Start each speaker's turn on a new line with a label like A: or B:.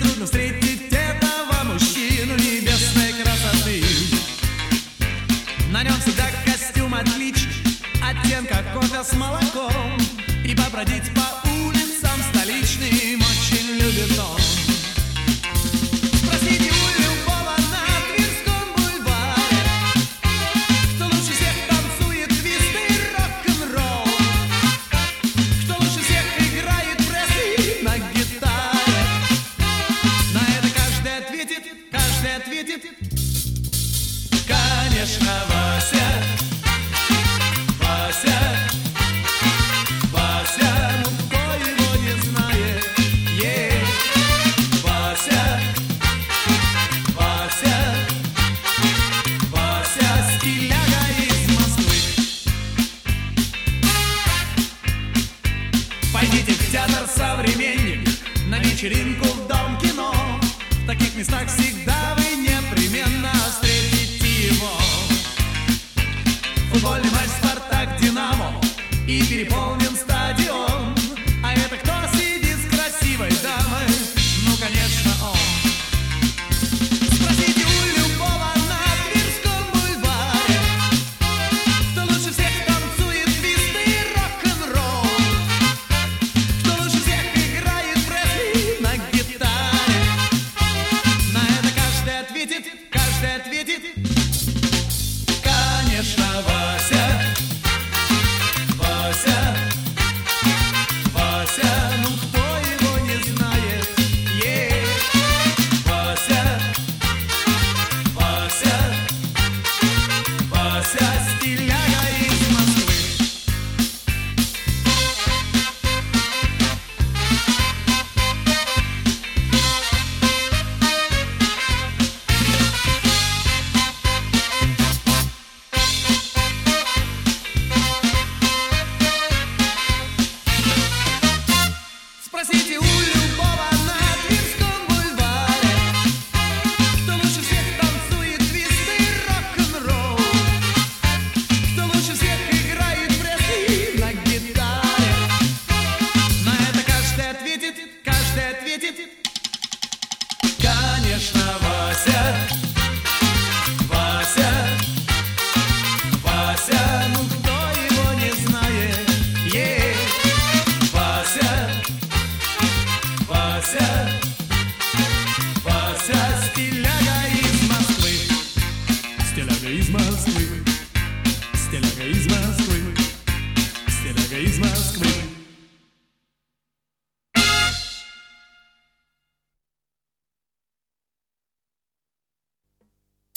A: Нетрудно встретить этого мужчину небесной красоты. На нем всегда костюм отличный, оттенка кофе с молоком. И побродить по улицам столичным очень любит он. Спросите у любого на Тверском бульваре, кто лучше всех танцует твист и рок-н-ролл, кто лучше всех играет Пресли на гитаре. На это каждый ответит, конечно, Вася. Вася, Вася, ну кто его не знает? Вася, Вася, Вася, стиляга из Москвы. Пойдите в театр «Современник», на вечеринку в Дом кино. В таких местах всегда вы непременно встретите его. Футбольный матч «Спартак-Динамо» и переполнен стадион. А это кто сидит с красивой дамой? Ну, конечно, он. Спросите у любого на Тверском бульваре, кто лучше всех танцует твист и рок-н-ролл, кто лучше всех играет Пресли на гитаре. На это каждый ответит, конечно, Вася. Вася, Вася, ну кто его не знает? Вася, Вася, Вася, стиляга из Москвы. Спросите у любого на Тверском бульваре, кто лучше всех танцует твист и рок-н-ролл, кто лучше всех играет Пресли на гитаре. На это каждый ответит, конечно, Вася. Вася, Вася, ну кто его не знает? Вася, Вася, Вася, стиляга из Москвы. Стиляга из Москвы.